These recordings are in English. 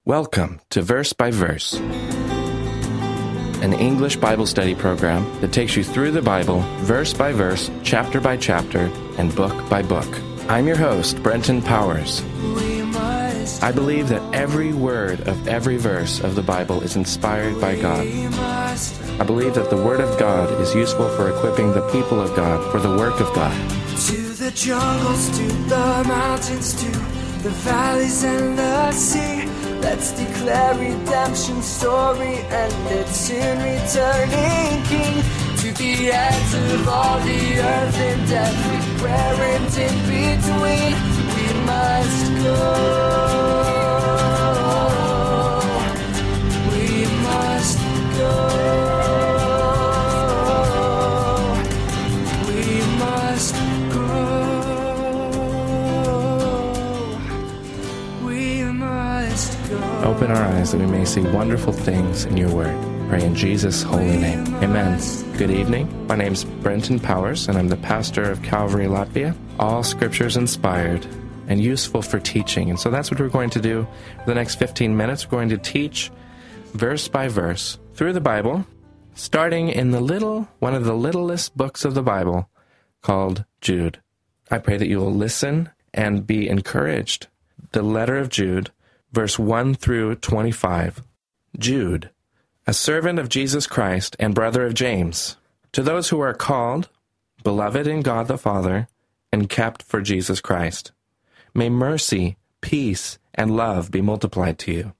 Welcome to Verse by Verse, an English Bible study program that takes you through the Bible, verse by verse, chapter by chapter, and book by book. I'm your host, Brenton Powers. I believe that every word of every verse of the Bible is inspired by God. I believe that the Word of God is useful for equipping the people of God for the work of God. To the jungles, to the mountains, to the valleys and the sea, let's declare redemption's story and its soon returning King. To the ends of all the earth and everywhere and in between, we must go. We must go. We must go. We must go. Open our eyes that we may see wonderful things in your word. Pray in Jesus' holy name. Amen. Good evening. My name's Brenton Powers, and I'm the pastor of Calvary, Latvia. All scripture is inspired and useful for teaching. And so that's what we're going to do for the next 15 minutes. We're going to teach verse by verse through the Bible, starting in one of the littlest books of the Bible called Jude. I pray that you will listen and be encouraged. The letter of Jude, verse 1 through 25. Jude, a servant of Jesus Christ and brother of James, to those who are called, beloved in God the Father, and kept for Jesus Christ, may mercy, peace, and love be multiplied to you.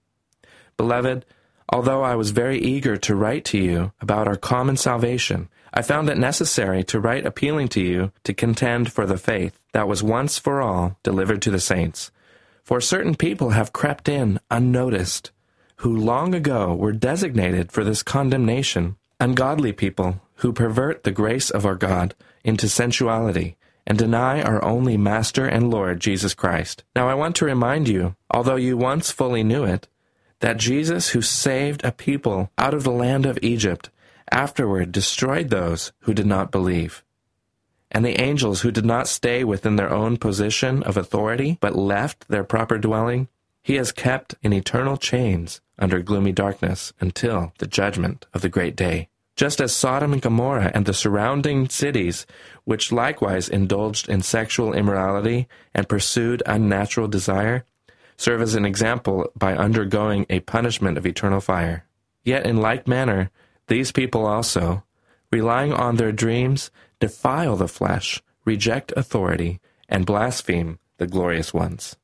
Beloved, although I was very eager to write to you about our common salvation, I found it necessary to write appealing to you to contend for the faith that was once for all delivered to the saints. For certain people have crept in unnoticed, who long ago were designated for this condemnation, ungodly people who pervert the grace of our God into sensuality and deny our only Master and Lord Jesus Christ. Now I want to remind you, although you once fully knew it, that Jesus, who saved a people out of the land of Egypt, afterward destroyed those who did not believe. And the angels who did not stay within their own position of authority, but left their proper dwelling, he has kept in eternal chains under gloomy darkness until the judgment of the great day. Just as Sodom and Gomorrah and the surrounding cities, which likewise indulged in sexual immorality and pursued unnatural desire, serve as an example by undergoing a punishment of eternal fire. Yet in like manner, these people also, relying on their dreams, defile the flesh, reject authority, and blaspheme the glorious ones.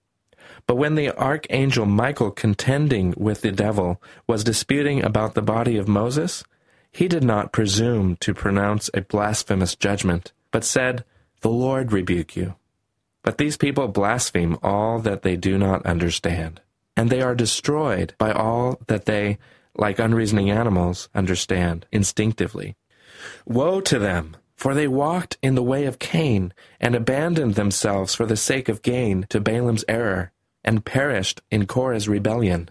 But when the archangel Michael, contending with the devil, was disputing about the body of Moses, he did not presume to pronounce a blasphemous judgment, but said, "The Lord rebuke you." But these people blaspheme all that they do not understand, and they are destroyed by all that they, like unreasoning animals, understand instinctively. Woe to them! For they walked in the way of Cain, and abandoned themselves for the sake of gain to Balaam's error, and perished in Korah's rebellion.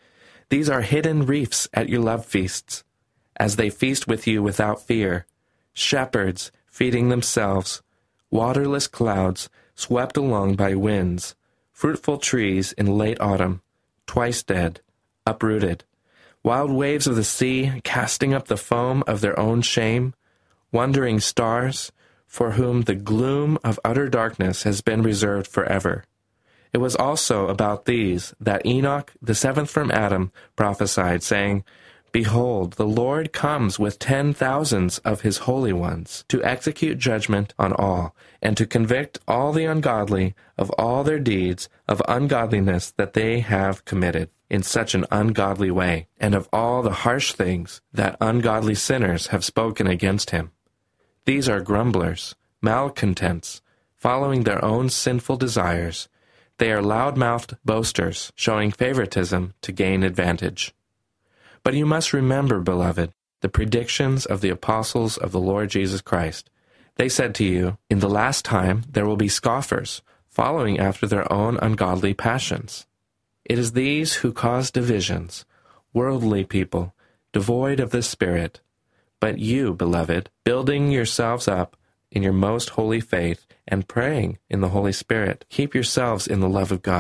These are hidden reefs at your love feasts, as they feast with you without fear, shepherds feeding themselves, waterless clouds swept along by winds, fruitful trees in late autumn, twice dead, uprooted, wild waves of the sea casting up the foam of their own shame, wandering stars, for whom the gloom of utter darkness has been reserved forever. It was also about these that Enoch, the seventh from Adam, prophesied, saying, "Behold, the Lord comes with 10,000s of his holy ones, to execute judgment on all, and to convict all the ungodly of all their deeds of ungodliness that they have committed in such an ungodly way, and of all the harsh things that ungodly sinners have spoken against him. These are grumblers, malcontents, following their own sinful desires. They are loud-mouthed boasters, showing favoritism to gain advantage. But you must remember, beloved, the predictions of the apostles of the Lord Jesus Christ. They said to you, in the last time there will be scoffers, following after their own ungodly passions. It is these who cause divisions, worldly people, devoid of the Spirit. But you, beloved, building yourselves up in your most holy faith and praying in the Holy Spirit, keep yourselves in the love of God,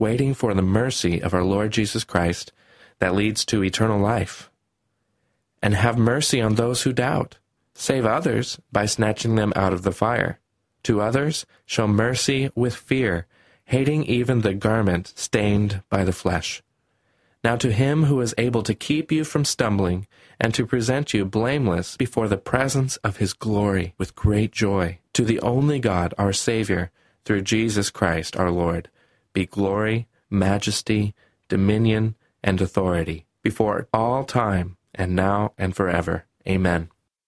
waiting for the mercy of our Lord Jesus Christ that leads to eternal life. And have mercy on those who doubt. Save others by snatching them out of the fire. To others, show mercy with fear, hating even the garment stained by the flesh. Now to him who is able to keep you from stumbling and to present you blameless before the presence of his glory with great joy, to the only God, our Savior, through Jesus Christ our Lord, be glory, majesty, dominion, and authority, before all time, and now and forever. Amen.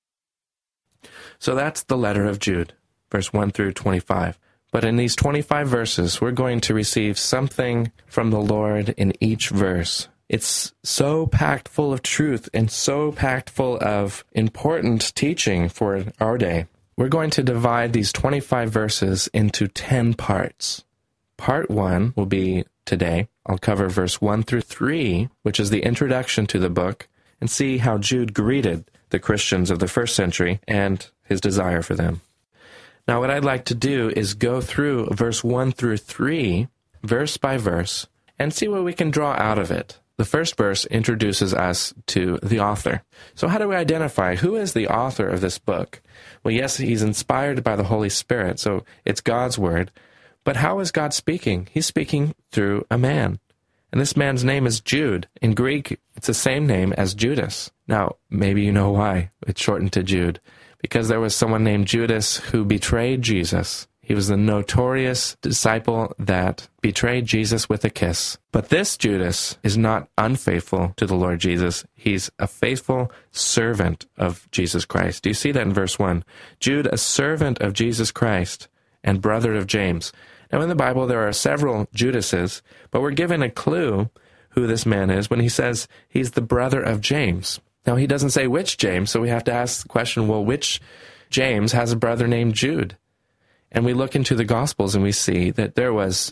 So that's the letter of Jude, verse 1 through 25. But in these 25 verses, we're going to receive something from the Lord in each verse. It's so packed full of truth and so packed full of important teaching for our day. We're going to divide these 25 verses into 10 parts. Part 1 will be today. I'll cover verse 1 through 3, which is the introduction to the book, and see how Jude greeted the Christians of the first century and his desire for them. Now, what I'd like to do is go through verse 1 through 3, verse by verse, and see what we can draw out of it. The first verse introduces us to the author. So how do we identify who is the author of this book? Well, yes, he's inspired by the Holy Spirit, so it's God's word. But how is God speaking? He's speaking through a man. And this man's name is Jude. In Greek, it's the same name as Judas. Now, maybe you know why it's shortened to Jude. Because there was someone named Judas who betrayed Jesus. He was the notorious disciple that betrayed Jesus with a kiss. But this Judas is not unfaithful to the Lord Jesus. He's a faithful servant of Jesus Christ. Do you see that in verse 1? Jude, a servant of Jesus Christ and brother of James. Now in the Bible there are several Judases, but we're given a clue who this man is when he says he's the brother of James. Now, he doesn't say which James, so we have to ask the question, well, which James has a brother named Jude? And we look into the Gospels and we see that there was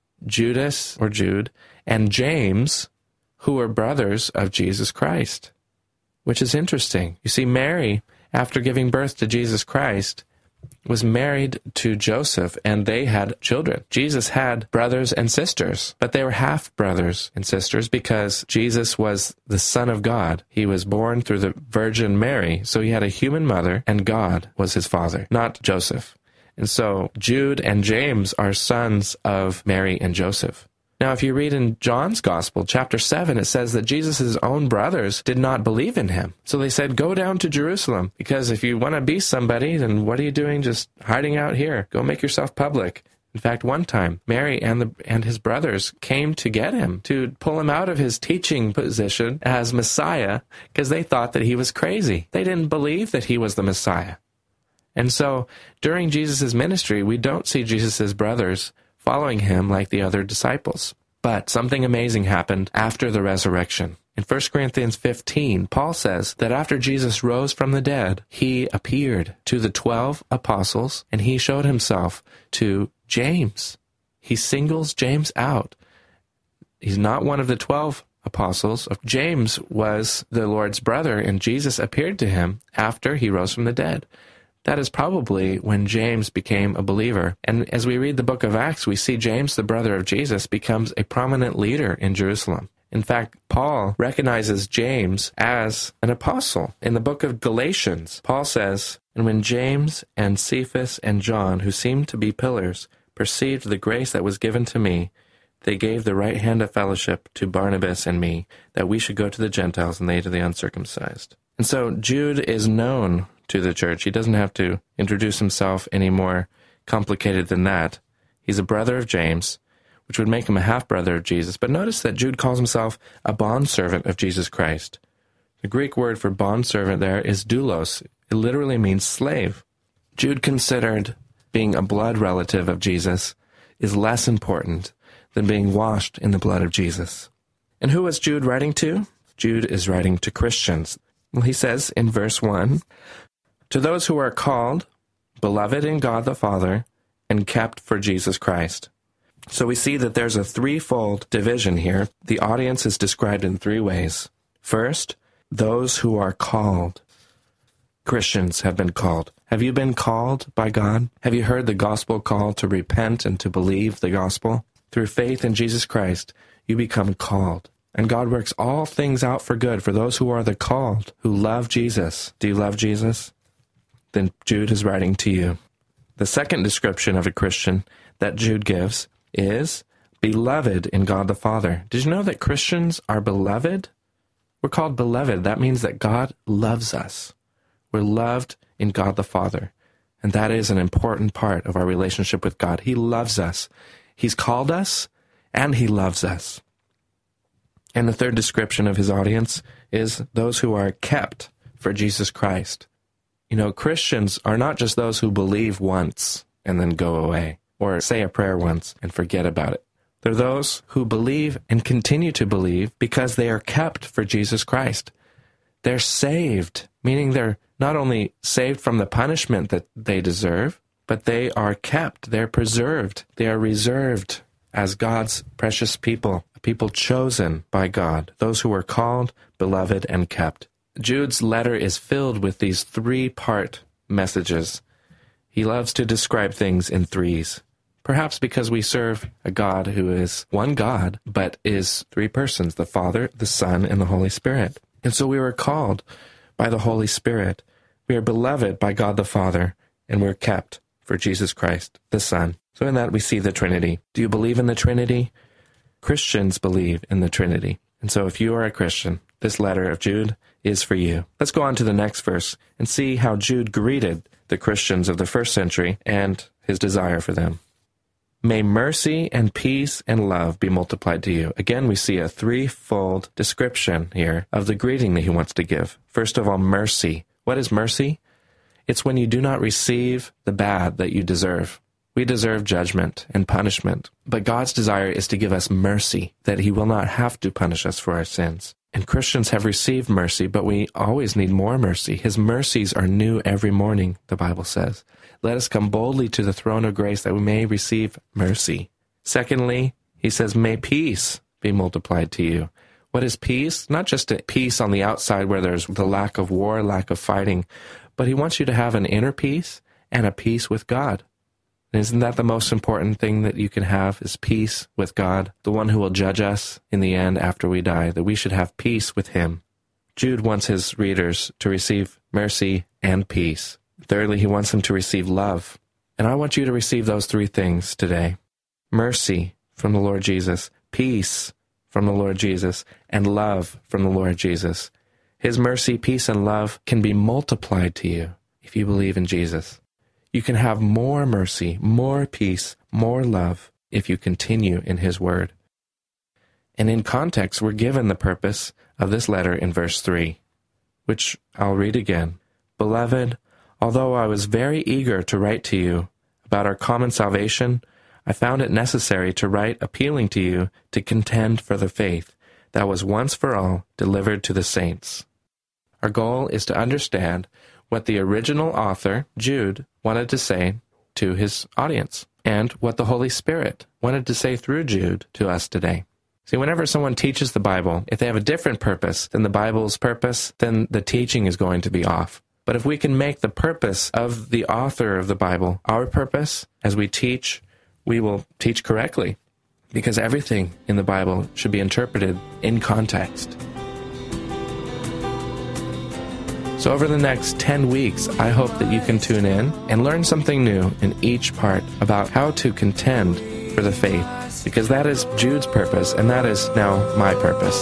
Judas, or Jude, and James, who were brothers of Jesus Christ, which is interesting. You see, Mary, after giving birth to Jesus Christ, was married to Joseph, and they had children. Jesus had brothers and sisters, but they were half-brothers and sisters because Jesus was the Son of God. He was born through the Virgin Mary, so he had a human mother, and God was his father, not Joseph. And so Jude and James are sons of Mary and Joseph. Now, if you read in John's Gospel, chapter 7, it says that Jesus' own brothers did not believe in him. So they said, go down to Jerusalem, because if you want to be somebody, then what are you doing just hiding out here? Go make yourself public. In fact, one time, Mary and his brothers came to get him, to pull him out of his teaching position as Messiah, because they thought that he was crazy. They didn't believe that he was the Messiah. And so, during Jesus' ministry, we don't see Jesus' brothers following him like the other disciples. But something amazing happened after the resurrection. In 1 Corinthians 15, Paul says that after Jesus rose from the dead, he appeared to the 12 apostles, and he showed himself to James. He singles James out. He's not one of the 12 apostles. James was the Lord's brother, and Jesus appeared to him after he rose from the dead. That is probably when James became a believer. And as we read the book of Acts, we see James, the brother of Jesus, becomes a prominent leader in Jerusalem. In fact, Paul recognizes James as an apostle. In the book of Galatians, Paul says, and when James and Cephas and John, who seemed to be pillars, perceived the grace that was given to me, they gave the right hand of fellowship to Barnabas and me, that we should go to the Gentiles and they to the uncircumcised. And so Jude is known to the church. He doesn't have to introduce himself any more complicated than that. He's a brother of James, which would make him a half-brother of Jesus. But notice that Jude calls himself a bondservant of Jesus Christ. The Greek word for bondservant there is doulos. It literally means slave. Jude considered being a blood relative of Jesus is less important than being washed in the blood of Jesus. And who was Jude writing to? Jude is writing to Christians. Well, he says in verse 1, to those who are called, beloved in God the Father, and kept for Jesus Christ. So we see that there's a threefold division here. The audience is described in three ways. First, those who are called. Christians have been called. Have you been called by God? Have you heard the gospel call to repent and to believe the gospel? Through faith in Jesus Christ, you become called. And God works all things out for good for those who are the called, who love Jesus. Do you love Jesus? Then Jude is writing to you. The second description of a Christian that Jude gives is beloved in God the Father. Did you know that Christians are beloved? We're called beloved. That means that God loves us. We're loved in God the Father. And that is an important part of our relationship with God. He loves us. He's called us, and He loves us. And the third description of His audience is those who are kept for Jesus Christ. You know, Christians are not just those who believe once and then go away, or say a prayer once and forget about it. They're those who believe and continue to believe because they are kept for Jesus Christ. They're saved, meaning they're not only saved from the punishment that they deserve, but they are kept, they're preserved, they are reserved as God's precious people, a people chosen by God, those who are called, beloved, and kept. Jude's letter is filled with these three-part messages. He loves to describe things in threes, perhaps because we serve a God who is one God, but is three persons, the Father, the Son, and the Holy Spirit. And so we were called by the Holy Spirit. We are beloved by God the Father, and we're kept for Jesus Christ, the Son. So in that we see the Trinity. Do you believe in the Trinity? Christians believe in the Trinity. And so if you are a Christian, this letter of Jude is for you. Let's go on to the next verse and see how Jude greeted the Christians of the first century and his desire for them. May mercy and peace and love be multiplied to you. Again, we see a threefold description here of the greeting that he wants to give. First of all, mercy. What is mercy? It's when you do not receive the bad that you deserve. We deserve judgment and punishment, but God's desire is to give us mercy, that He will not have to punish us for our sins. And Christians have received mercy, but we always need more mercy. His mercies are new every morning, the Bible says. Let us come boldly to the throne of grace that we may receive mercy. Secondly, he says, may peace be multiplied to you. What is peace? Not just a peace on the outside where there's the lack of war, lack of fighting, but he wants you to have an inner peace and a peace with God. And isn't that the most important thing that you can have is peace with God, the one who will judge us in the end after we die, that we should have peace with Him. Jude wants his readers to receive mercy and peace. Thirdly, he wants them to receive love. And I want you to receive those three things today. Mercy from the Lord Jesus, peace from the Lord Jesus, and love from the Lord Jesus. His mercy, peace, and love can be multiplied to you if you believe in Jesus. You can have more mercy, more peace, more love if you continue in His Word. And in context, we're given the purpose of this letter in verse 3, which I'll read again. Beloved, although I was very eager to write to you about our common salvation, I found it necessary to write appealing to you to contend for the faith that was once for all delivered to the saints. Our goal is to understand what the original author, Jude, wanted to say to his audience, and what the Holy Spirit wanted to say through Jude to us today. See, whenever someone teaches the Bible, if they have a different purpose than the Bible's purpose, then the teaching is going to be off. But if we can make the purpose of the author of the Bible our purpose, as we teach, we will teach correctly, because everything in the Bible should be interpreted in context. So over the next 10 weeks, I hope that you can tune in and learn something new in each part about how to contend for the faith, because that is Jude's purpose, and that is now my purpose.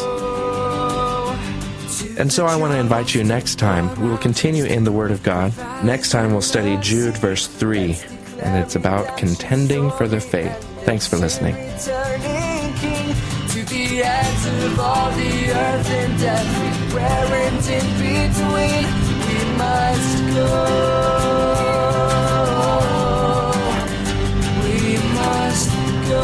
And so I want to invite you next time. We will continue in the Word of God. Next time we'll study Jude verse 3, and it's about contending for the faith. Thanks for listening. To the ends of all the earth and everywhere and in between, we must go. We must go.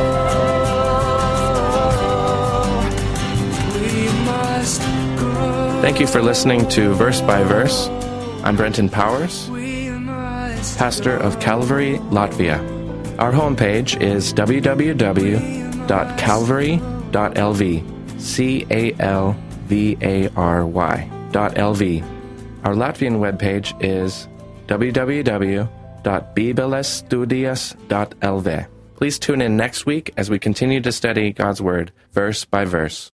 We must go. Thank you for listening to Verse by Verse. I'm Brenton Powers, pastor of Calvary, Latvia. Our homepage is www.calvary.lv, CALVARY.lv. Our Latvian webpage is www.bibelestudias.lv. Please tune in next week as we continue to study God's Word, verse by verse.